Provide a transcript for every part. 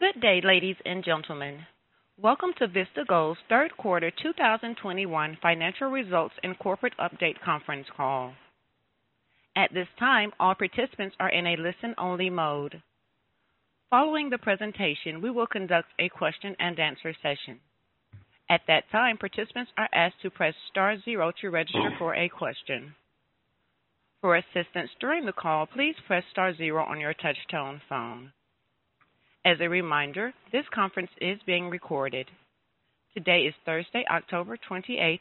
Good day, ladies and gentlemen. Welcome to Vista Gold's third quarter 2021 financial results and corporate update conference call. At this time, all participants are in a listen-only mode. Following the presentation, we will conduct a question-and-answer session. At that time, participants are asked to press star 0 to register for a question. For assistance during the call, please press star 0 on your touch-tone phone. As a reminder, this conference is being recorded. Today is Thursday, October 28,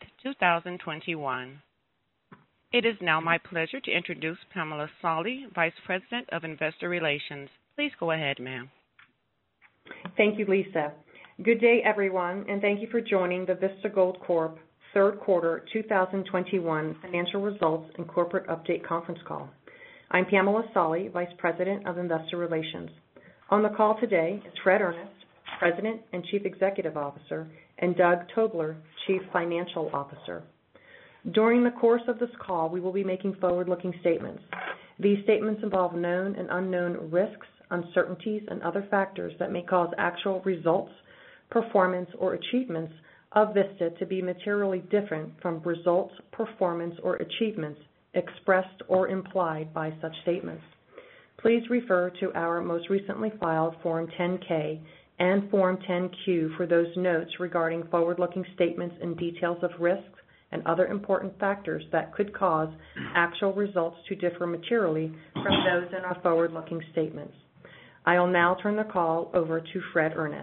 2021. It is now my pleasure to introduce Pamela Solly, Vice President of Investor Relations. Please go ahead, ma'am. Thank you, Lisa. Good day, everyone, and thank you for joining the Vista Gold Corp. Third quarter 2021 financial results and corporate update conference call. I'm Pamela Solly, Vice President of Investor Relations. On the call today is Fred Earnest, President and Chief Executive Officer, and Doug Tobler, Chief Financial Officer. During the course of this call, we will be making forward-looking statements. These statements involve known and unknown risks, uncertainties, and other factors that may cause actual results, performance, or achievements of Vista to be materially different from results, performance, or achievements expressed or implied by such statements. Please refer to our most recently filed Form 10-K and Form 10-Q for those notes regarding forward-looking statements and details of risks and other important factors that could cause actual results to differ materially from those in our forward-looking statements. I will now turn the call over to Fred Earnest.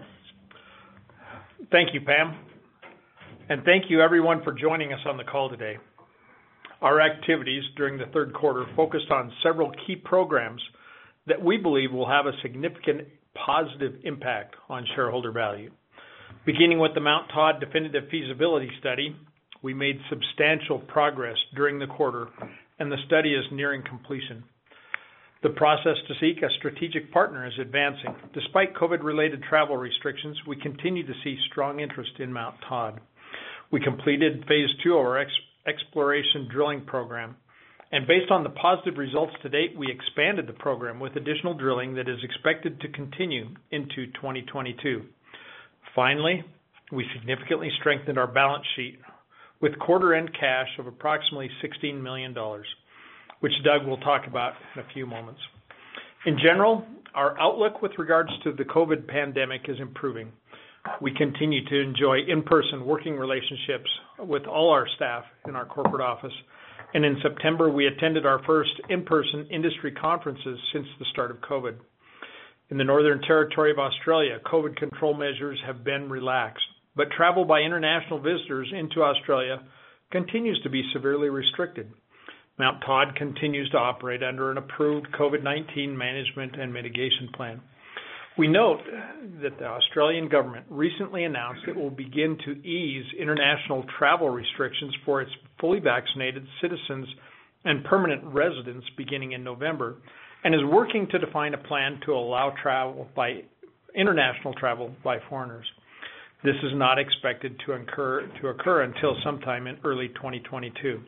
Thank you, Pam. And thank you, everyone, for joining us on the call today. Our activities during the third quarter focused on several key programs that we believe will have a significant positive impact on shareholder value. Beginning with the Mount Todd definitive feasibility study, we made substantial progress during the quarter, and the study is nearing completion. The process to seek a strategic partner is advancing. Despite COVID-related travel restrictions, we continue to see strong interest in Mount Todd. We completed Phase 2 of our exploration drilling program. And based on the positive results to date, we expanded the program with additional drilling that is expected to continue into 2022. Finally, we significantly strengthened our balance sheet with quarter-end cash of approximately $16 million, which Doug will talk about in a few moments. In general, our outlook with regards to the COVID pandemic is improving. We continue to enjoy in-person working relationships with all our staff in our corporate office. And in September, we attended our first in-person industry conferences since the start of COVID. In the Northern Territory of Australia, COVID control measures have been relaxed, but travel by international visitors into Australia continues to be severely restricted. Mount Todd continues to operate under an approved COVID-19 management and mitigation plan. We note that the Australian government recently announced it will begin to ease international travel restrictions for its fully vaccinated citizens and permanent residents beginning in November, and is working to define a plan to allow international travel by foreigners. This is not expected to occur until sometime in early 2022.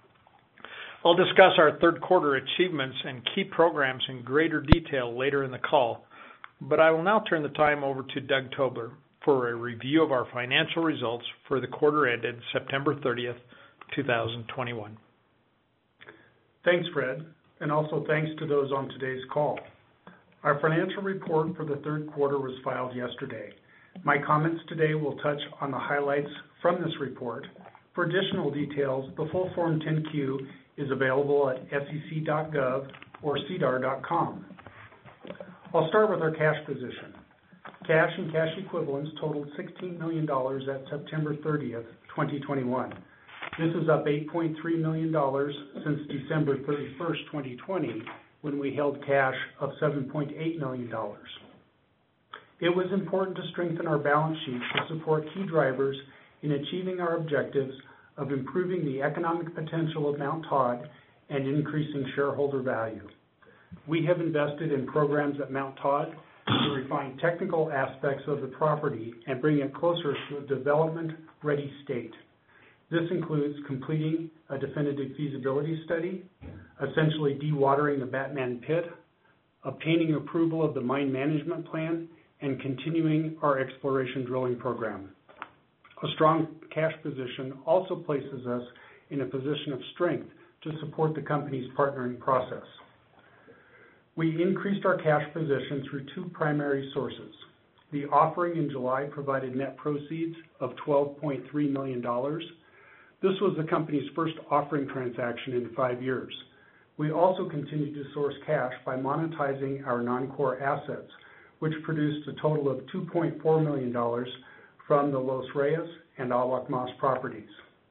I'll discuss our third quarter achievements and key programs in greater detail later in the call, but I will now turn the time over to Doug Tobler for a review of our financial results for the quarter ended September 30th, 2021. Thanks, Fred, and also thanks to those on today's call. Our financial report for the third quarter was filed yesterday. My comments today will touch on the highlights from this report. For additional details, the full Form 10-Q is available at sec.gov or sedar.com. I'll start with our cash position. Cash and cash equivalents totaled $16 million at September 30th, 2021. This is up $8.3 million since December 31st, 2020, when we held cash of $7.8 million. It was important to strengthen our balance sheet to support key drivers in achieving our objectives of improving the economic potential of Mount Todd and increasing shareholder value. We have invested in programs at Mount Todd to refine technical aspects of the property and bring it closer to a development-ready state. This includes completing a definitive feasibility study, essentially dewatering the Batman pit, obtaining approval of the mine management plan, and continuing our exploration drilling program. A strong cash position also places us in a position of strength to support the company's partnering process. We increased our cash position through two primary sources. The offering in July provided net proceeds of $12.3 million. This was the company's first offering transaction in 5 years. We also continued to source cash by monetizing our non-core assets, which produced a total of $2.4 million from the Los Reyes and Awak Mas properties.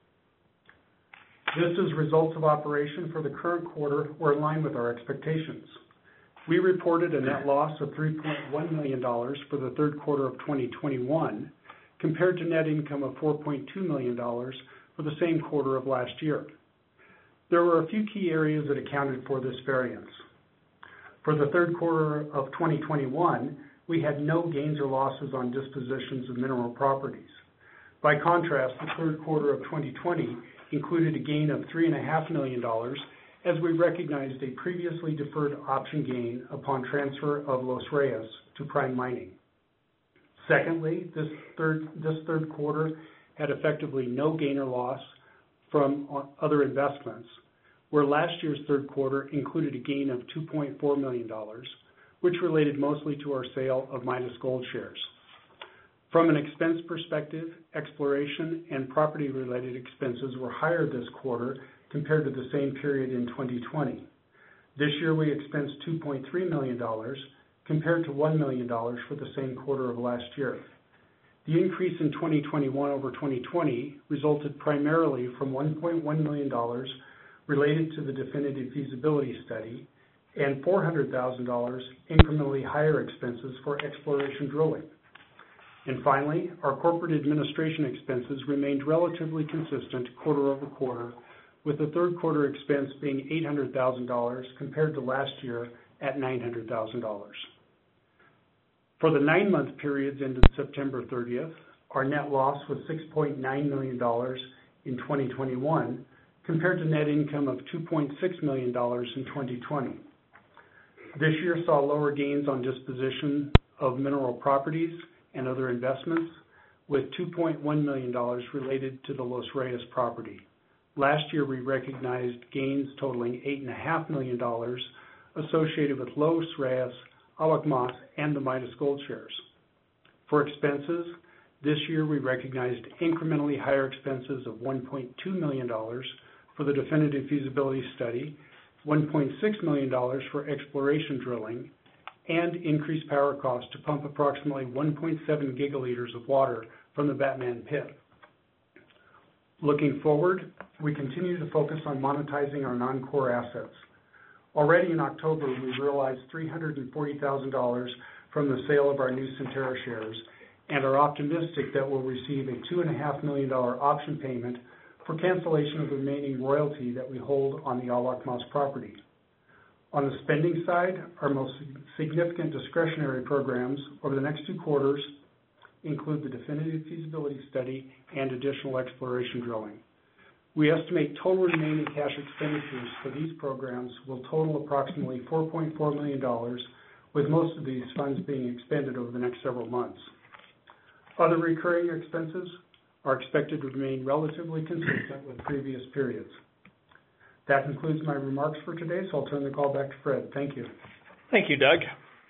Just as results of operation for the current quarter were in line with our expectations. We reported a net loss of $3.1 million for the third quarter of 2021, compared to net income of $4.2 million for the same quarter of last year. There were a few key areas that accounted for this variance. For the third quarter of 2021, we had no gains or losses on dispositions of mineral properties. By contrast, the third quarter of 2020 included a gain of $3.5 million as we recognized a previously deferred option gain upon transfer of Los Reyes to Prime Mining. Secondly, this third quarter had effectively no gain or loss from other investments, where last year's third quarter included a gain of $2.4 million, which related mostly to our sale of Midas Gold shares. From an expense perspective, exploration and property-related expenses were higher this quarter compared to the same period in 2020. This year we expensed $2.3 million compared to $1 million for the same quarter of last year. The increase in 2021 over 2020 resulted primarily from $1.1 million related to the definitive feasibility study and $400,000 incrementally higher expenses for exploration drilling. And finally, our corporate administration expenses remained relatively consistent quarter over quarter, with the third quarter expense being $800,000 compared to last year at $900,000. For the 9-month periods ended September 30th, our net loss was $6.9 million in 2021 compared to net income of $2.6 million in 2020. This year saw lower gains on disposition of mineral properties and other investments, with $2.1 million related to the Los Reyes property. Last year, we recognized gains totaling $8.5 million associated with Los Reyes, Awak Mas, and the Midas Gold shares. For expenses, this year we recognized incrementally higher expenses of $1.2 million for the definitive feasibility study, $1.6 million for exploration drilling, and increased power costs to pump approximately 1.7 gigaliters of water from the Batman pit. Looking forward, we continue to focus on monetizing our non-core assets. Already in October, we realized $340,000 from the sale of our new Centerra shares and are optimistic that we'll receive a $2.5 million option payment for cancellation of the remaining royalty that we hold on the Awak Mas property. On the spending side, our most significant discretionary programs over the next 2 quarters include the definitive feasibility study and additional exploration drilling. We estimate total remaining cash expenditures for these programs will total approximately $4.4 million, with most of these funds being expended over the next several months. Other recurring expenses are expected to remain relatively consistent with previous periods. That concludes my remarks for today, so I'll turn the call back to Fred. Thank you. Thank you, Doug.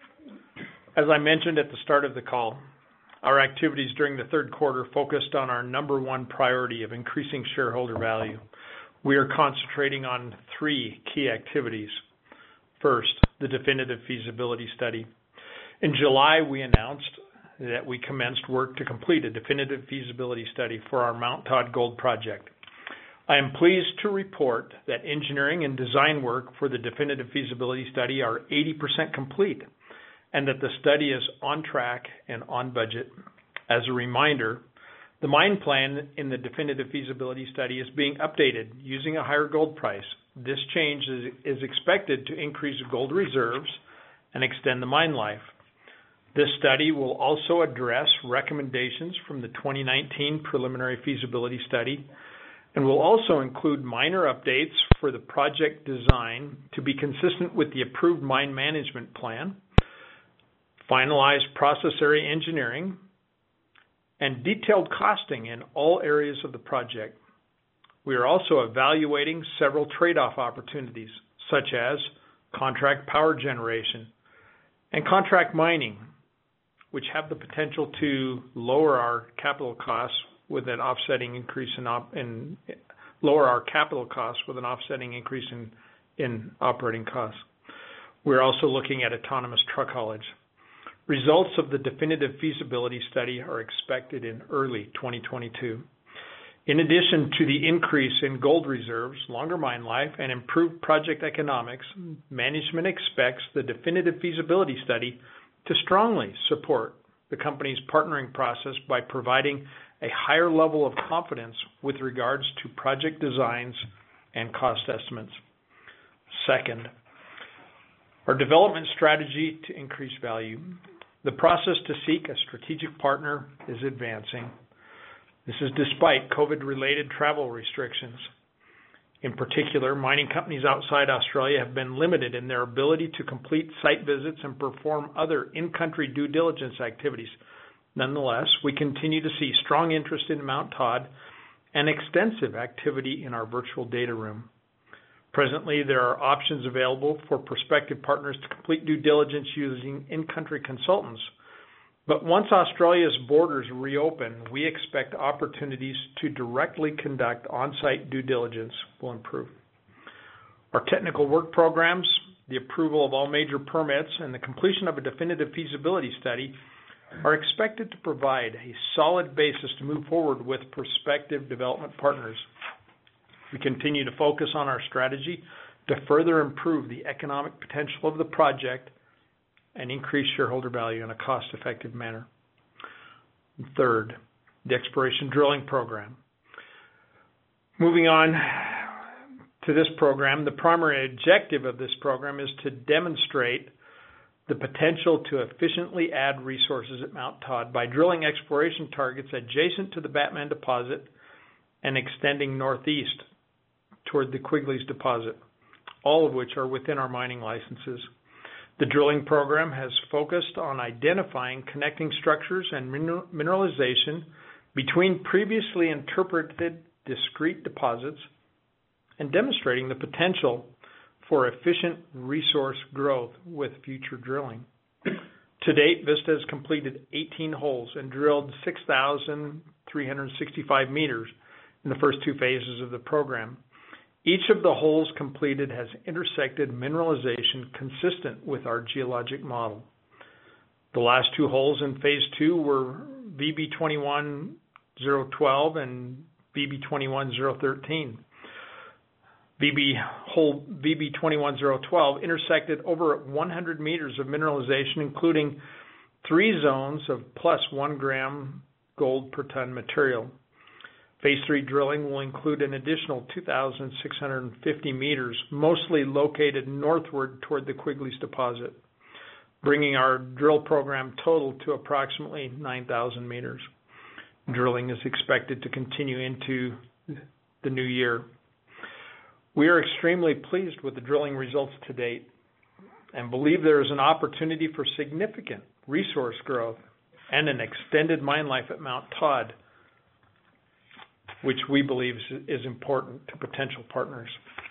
As I mentioned at the start of the call, our activities during the third quarter focused on our number one priority of increasing shareholder value. We are concentrating on 3 key activities. First, the definitive feasibility study. In July, we announced that we commenced work to complete a definitive feasibility study for our Mount Todd Gold project. I am pleased to report that engineering and design work for the definitive feasibility study are 80% complete and that the study is on track and on budget. As a reminder, the mine plan in the definitive feasibility study is being updated using a higher gold price. This change is expected to increase gold reserves and extend the mine life. This study will also address recommendations from the 2019 preliminary feasibility study and will also include minor updates for the project design to be consistent with the approved mine management plan. finalized process area engineering, and detailed costing in all areas of the project. We are also evaluating several trade-off opportunities, such as contract power generation and contract mining, which have the potential to lower our capital costs with an offsetting increase in operating costs. We're also looking at autonomous truck haulage. Results of the definitive feasibility study are expected in early 2022. In addition to the increase in gold reserves, longer mine life, and improved project economics, management expects the definitive feasibility study to strongly support the company's partnering process by providing a higher level of confidence with regards to project designs and cost estimates. Second, our development strategy to increase value. The process to seek a strategic partner is advancing. This is despite COVID-related travel restrictions. In particular, mining companies outside Australia have been limited in their ability to complete site visits and perform other in-country due diligence activities. Nonetheless, we continue to see strong interest in Mount Todd and extensive activity in our virtual data room. Presently, there are options available for prospective partners to complete due diligence using in-country consultants. But once Australia's borders reopen, we expect opportunities to directly conduct on-site due diligence will improve. Our technical work programs, the approval of all major permits, and the completion of a definitive feasibility study are expected to provide a solid basis to move forward with prospective development partners. We continue to focus on our strategy to further improve the economic potential of the project and increase shareholder value in a cost-effective manner. And third, the exploration drilling program. Moving on to this program, the primary objective of this program is to demonstrate the potential to efficiently add resources at Mount Todd by drilling exploration targets adjacent to the Batman deposit and extending northeast toward the Quigley's deposit, all of which are within our mining licenses. The drilling program has focused on identifying connecting structures and mineralization between previously interpreted discrete deposits and demonstrating the potential for efficient resource growth with future drilling. To date, Vista has completed 18 holes and drilled 6,365 meters in the first two phases of the program. Each of the holes completed has intersected mineralization consistent with our geologic model. The last two holes in phase 2 were VB21012 and VB21013. Hole VB21012 intersected over 100 meters of mineralization, including 3 zones of plus 1 gram gold per ton material. Phase 3 drilling will include an additional 2,650 meters, mostly located northward toward the Quigley's deposit, bringing our drill program total to approximately 9,000 meters. Drilling is expected to continue into the new year. We are extremely pleased with the drilling results to date and believe there is an opportunity for significant resource growth and an extended mine life at Mount Todd, which we believe is important to potential partners.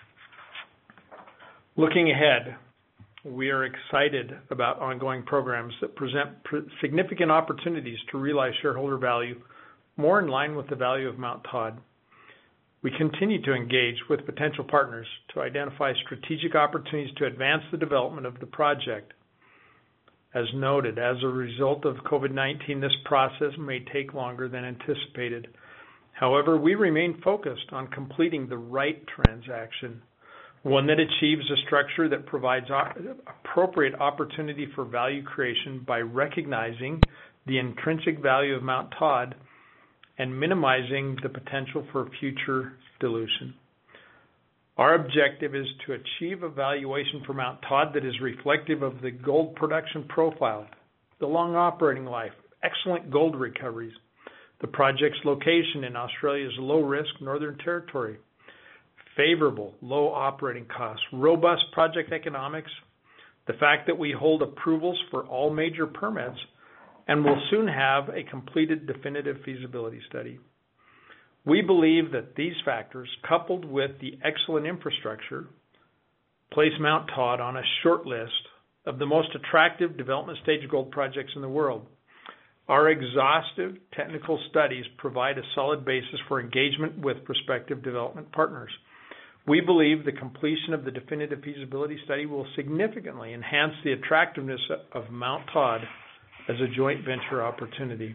Looking ahead, we are excited about ongoing programs that present significant opportunities to realize shareholder value more in line with the value of Mount Todd. We continue to engage with potential partners to identify strategic opportunities to advance the development of the project. As noted, as a result of COVID-19, this process may take longer than anticipated. However, we remain focused on completing the right transaction, one that achieves a structure that provides appropriate opportunity for value creation by recognizing the intrinsic value of Mount Todd and minimizing the potential for future dilution. Our objective is to achieve a valuation for Mount Todd that is reflective of the gold production profile, the long operating life, excellent gold recoveries, the project's location in Australia's low-risk Northern Territory, favorable low operating costs, robust project economics, the fact that we hold approvals for all major permits and will soon have a completed definitive feasibility study. We believe that these factors, coupled with the excellent infrastructure, place Mount Todd on a short list of the most attractive development stage gold projects in the world. Our exhaustive technical studies provide a solid basis for engagement with prospective development partners. We believe the completion of the definitive feasibility study will significantly enhance the attractiveness of Mount Todd as a joint venture opportunity.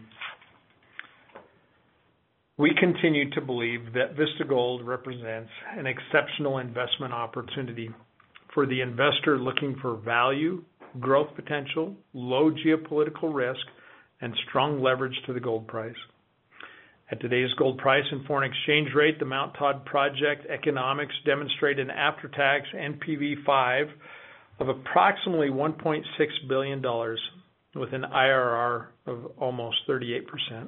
We continue to believe that Vista Gold represents an exceptional investment opportunity for the investor looking for value, growth potential, low geopolitical risk, and strong leverage to the gold price. At today's gold price and foreign exchange rate, the Mount Todd project economics demonstrate an after-tax NPV5 of approximately $1.6 billion with an IRR of almost 38%.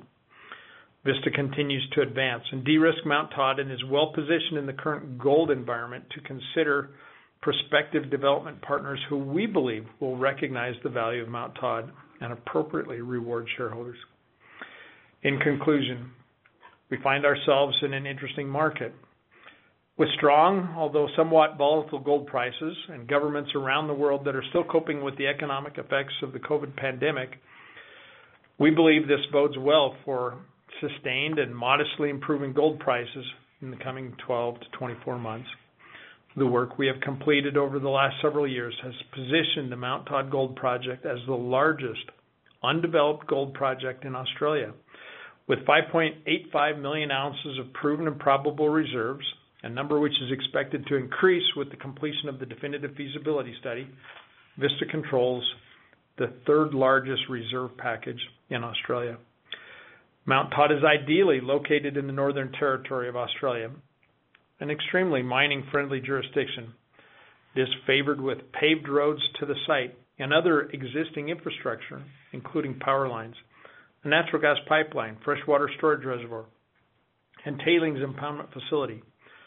Vista continues to advance and de-risk Mount Todd and is well positioned in the current gold environment to consider prospective development partners who we believe will recognize the value of Mount Todd and appropriately reward shareholders. In conclusion, we find ourselves in an interesting market. With strong, although somewhat volatile gold prices and governments around the world that are still coping with the economic effects of the COVID pandemic, we believe this bodes well for sustained and modestly improving gold prices in the coming 12 to 24 months. The work we have completed over the last several years has positioned the Mount Todd Gold Project as the largest undeveloped gold project in Australia, with 5.85 million ounces of proven and probable reserves, a number which is expected to increase with the completion of the definitive feasibility study. Vista controls the third largest reserve package in Australia. Mount Todd is ideally located in the Northern Territory of Australia, an extremely mining-friendly jurisdiction. It is favored with paved roads to the site and other existing infrastructure, including power lines, a natural gas pipeline, freshwater storage reservoir, and tailings impoundment facility.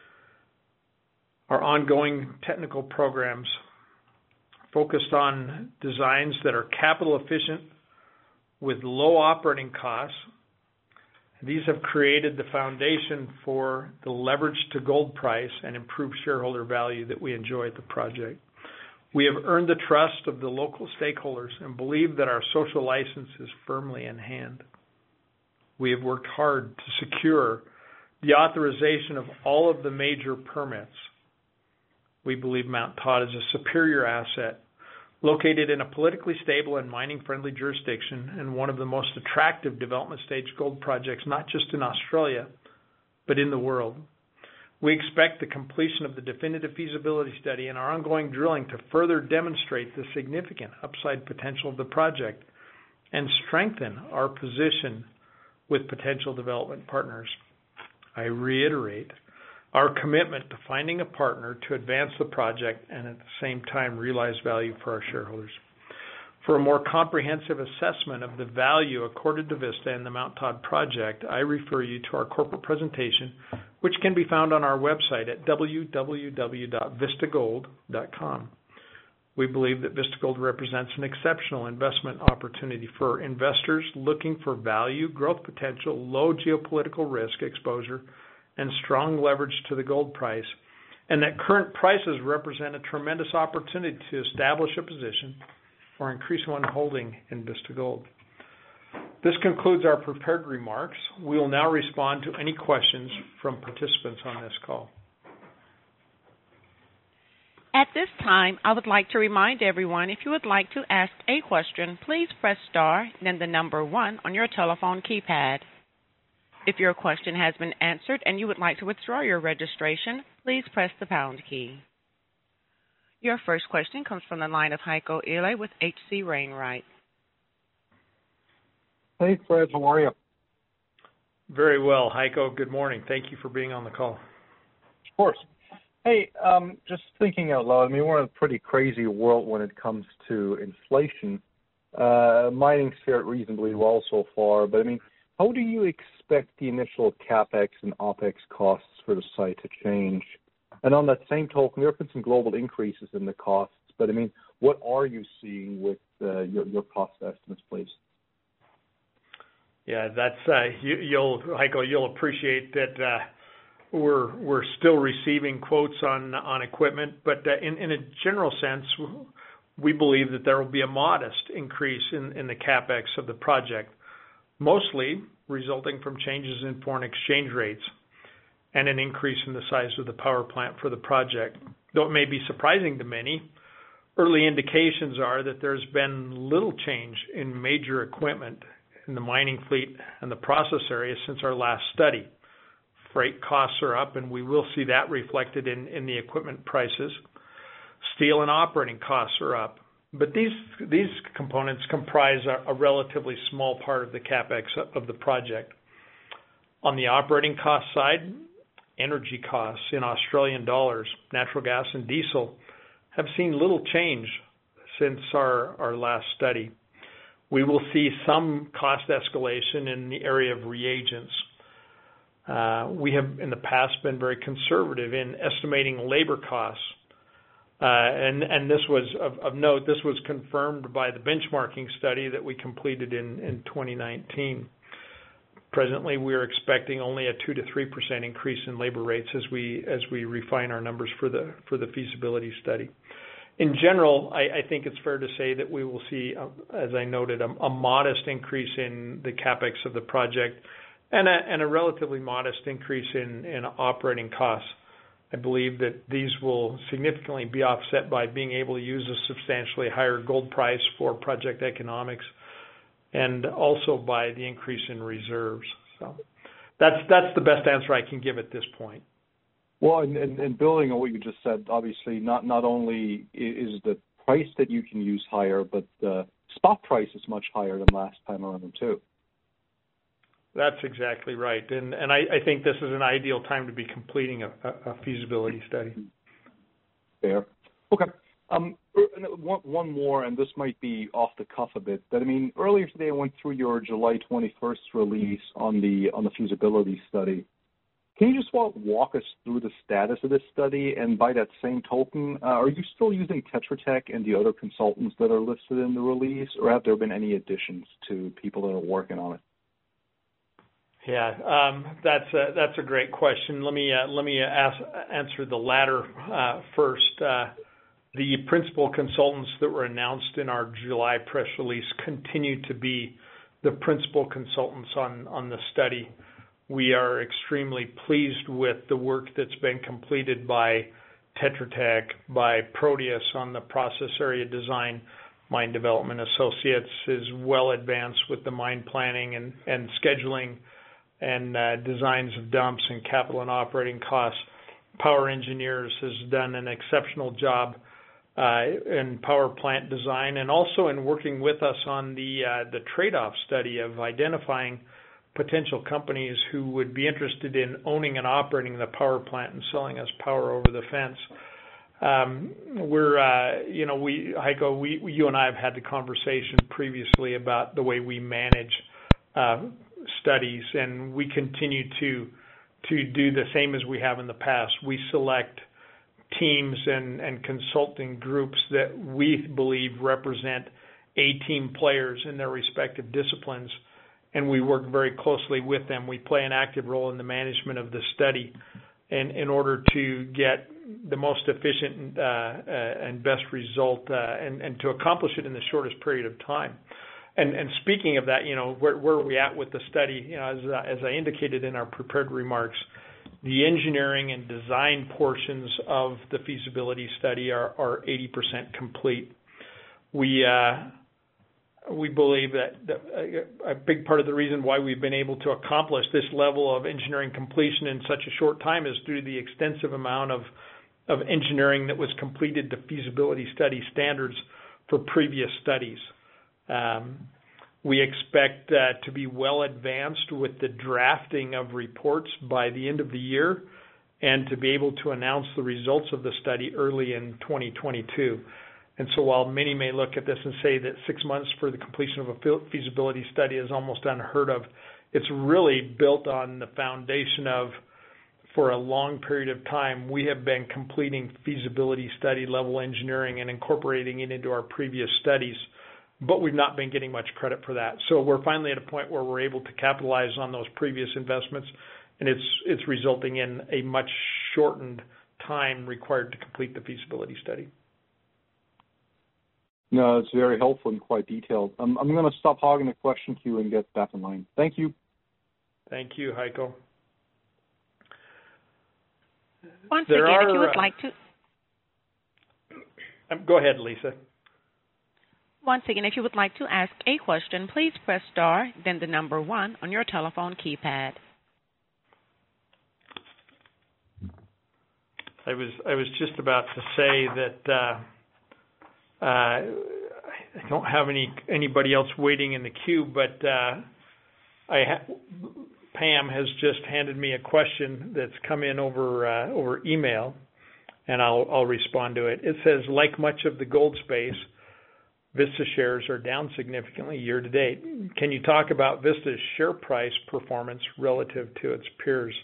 Our ongoing technical programs focused on designs that are capital efficient with low operating costs. These have created the foundation for the leverage to gold price and improved shareholder value that we enjoy at the project. We have earned the trust of the local stakeholders and believe that our social license is firmly in hand. We have worked hard to secure the authorization of all of the major permits. We believe Mount Todd is a superior asset located in a politically stable and mining-friendly jurisdiction and one of the most attractive development stage gold projects, not just in Australia, but in the world. We expect the completion of the definitive feasibility study and our ongoing drilling to further demonstrate the significant upside potential of the project and strengthen our position with potential development partners. I reiterate our commitment to finding a partner to advance the project and at the same time realize value for our shareholders. For a more comprehensive assessment of the value accorded to Vista and the Mount Todd project, I refer you to our corporate presentation, which can be found on our website at www.vistagold.com. We believe that Vista Gold represents an exceptional investment opportunity for investors looking for value, growth potential, low geopolitical risk exposure, and strong leverage to the gold price, and that current prices represent a tremendous opportunity to establish a position or increase one holding in Vista Gold. This concludes our prepared remarks. We will now respond to any questions from participants on this call. At this time, I would like to remind everyone, if you would like to ask a question, please press star, then the number 1 on your telephone keypad. If your question has been answered and you would like to withdraw your registration, please press the pound key. Your first question comes from the line of Heiko Ihle with H.C. Wainwright. Hey, Fred, how are you? Very well, Heiko. Good morning. Thank you for being on the call. Of course. Hey, just thinking out loud, I mean, we're in a pretty crazy world when it comes to inflation. Mining's fared reasonably well so far, but I mean, how do you expect the initial CapEx and OpEx costs for the site to change? And on that same token, there have been some global increases in the costs, but I mean, what are you seeing with your cost estimates, please? Yeah, that's Heiko, you'll appreciate that we're still receiving quotes on equipment, but in a general sense, we believe that there will be a modest increase in the capex of the project, mostly resulting from changes in foreign exchange rates and an increase in the size of the power plant for the project. Though it may be surprising to many, early indications are that there's been little change in major equipment in the mining fleet and the process area since our last study. Freight costs are up, and we will see that reflected in the equipment prices. Steel and operating costs are up, but these components comprise a relatively small part of the capex of the project. On the operating cost side, energy costs in Australian dollars, natural gas and diesel have seen little change since our last study. We will see some cost escalation in the area of reagents. We have in the past been very conservative in estimating labor costs. And this was of note, this was confirmed by the benchmarking study that we completed in 2019. Presently, we are expecting only a 2 to 3% increase in labor rates as we refine our numbers for the feasibility study. In general, I think it's fair to say that we will see, as I noted, a modest increase in the capex of the project and a relatively modest increase in operating costs. I believe that these will significantly be offset by being able to use a substantially higher gold price for project economics, and also by the increase in reserves. So that's the best answer I can give at this point. Well, and building on what you just said, obviously not only is the price that you can use higher, but the spot price is much higher than last time around too. That's exactly right, and I think this is an ideal time to be completing a feasibility study. Fair. Okay. One more, and this might be off the cuff a bit, but I mean, earlier today I went through your July 21st release on the feasibility study. Can you just walk us through the status of this study? And by that same token, are you still using Tetra Tech and the other consultants that are listed in the release, or have there been any additions to people that are working on it? Yeah, that's a great question. Let me answer the latter first. The principal consultants that were announced in our July press release continue to be the principal consultants on the study. We are extremely pleased with the work that's been completed by Tetra Tech, by Proteus on the process area design. Mine Development Associates is well advanced with the mine planning and scheduling and designs of dumps and capital and operating costs. Power Engineers has done an exceptional job in power plant design, and also in working with us on the trade-off study of identifying potential companies who would be interested in owning and operating the power plant and selling us power over the fence. Heiko, you and I have had the conversation previously about the way we manage studies, and we continue to do the same as we have in the past. We select teams and consulting groups that we believe represent A-team players in their respective disciplines, and we work very closely with them. We play an active role in the management of the study in order to get the most efficient and best result and to accomplish it in the shortest period of time. And speaking of that, where are we at with the study? As I indicated in our prepared remarks, the engineering and design portions of the feasibility study are 80% complete. We believe that a big part of the reason why we've been able to accomplish this level of engineering completion in such a short time is due to the extensive amount of engineering that was completed to feasibility study standards for previous studies. We expect to be well advanced with the drafting of reports by the end of the year and to be able to announce the results of the study early in 2022. And so while many may look at this and say that 6 months for the completion of a feasibility study is almost unheard of, it's really built on the foundation of for a long period of time, we have been completing feasibility study level engineering and incorporating it into our previous studies, but we've not been getting much credit for that. So we're finally at a point where we're able to capitalize on those previous investments, and it's resulting in a much shortened time required to complete the feasibility study. No, it's very helpful and quite detailed. I'm going to stop hogging the question queue and get back in line. Thank you. Thank you, Heiko. Once again, if you would like to... Go ahead, Lisa. Once again, if you would like to ask a question, please press star, then the number 1 on your telephone keypad. I was just about to say that I don't have anybody else waiting in the queue, but Pam has just handed me a question that's come in over email, and I'll respond to it. It says, like much of the gold space, Vista shares are down significantly year to date. Can you talk about Vista's share price performance relative to its peers?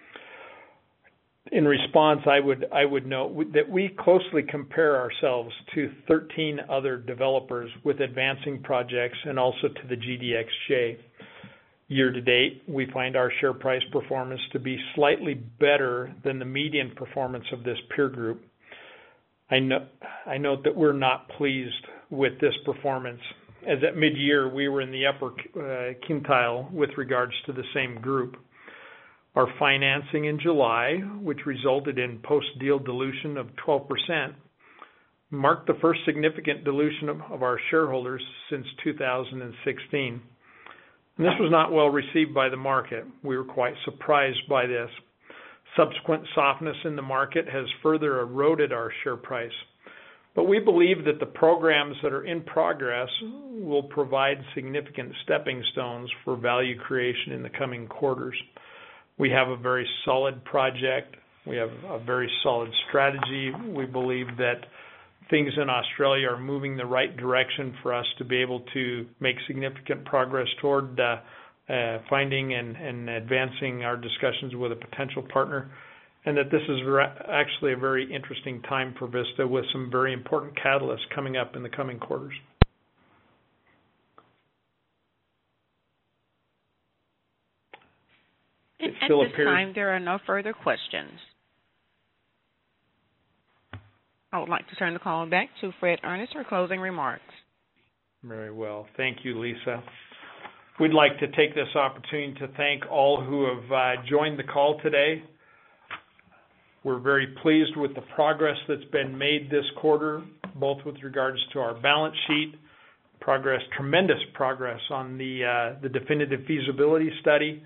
In response, I would note that we closely compare ourselves to 13 other developers with advancing projects and also to the GDXJ. Year to date, we find our share price performance to be slightly better than the median performance of this peer group. I note that we're not pleased with this performance, as at mid-year we were in the upper quintile with regards to the same group. Our financing in July, which resulted in post-deal dilution of 12%, marked the first significant dilution of our shareholders since 2016. And this was not well received by the market. We were quite surprised by this. Subsequent softness in the market has further eroded our share price. But we believe that the programs that are in progress will provide significant stepping stones for value creation in the coming quarters. We have a very solid project. We have a very solid strategy. We believe that things in Australia are moving the right direction for us to be able to make significant progress toward finding and advancing our discussions with a potential partner, and that this is actually a very interesting time for Vista with some very important catalysts coming up in the coming quarters. At this time, there are no further questions. I would like to turn the call back to Fred Earnest for closing remarks. Very well. Thank you, Lisa. We'd like to take this opportunity to thank all who have joined the call today. We're very pleased with the progress that's been made this quarter, both with regards to our balance sheet, tremendous progress on the definitive feasibility study,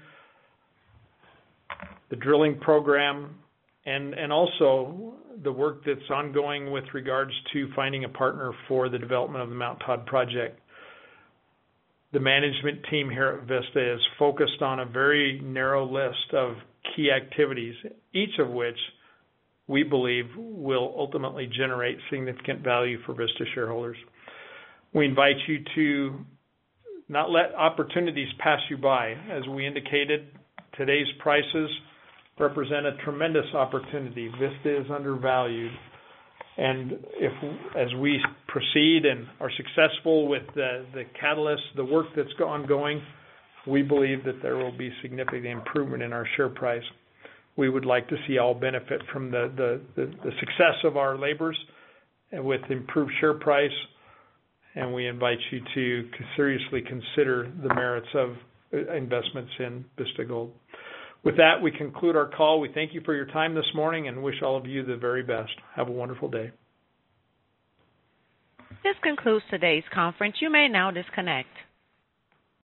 the drilling program, and also the work that's ongoing with regards to finding a partner for the development of the Mount Todd project. The management team here at Vista is focused on a very narrow list of key activities, each of which we believe will ultimately generate significant value for Vista shareholders. We invite you to not let opportunities pass you by. As we indicated, today's prices represent a tremendous opportunity. Vista is undervalued, and as we proceed and are successful with the catalyst, the work that's ongoing, we believe that there will be significant improvement in our share price. We would like to see all benefit from the success of our labors and with improved share price, and we invite you to seriously consider the merits of investments in Vista Gold. With that, we conclude our call. We thank you for your time this morning and wish all of you the very best. Have a wonderful day. This concludes today's conference. You may now disconnect.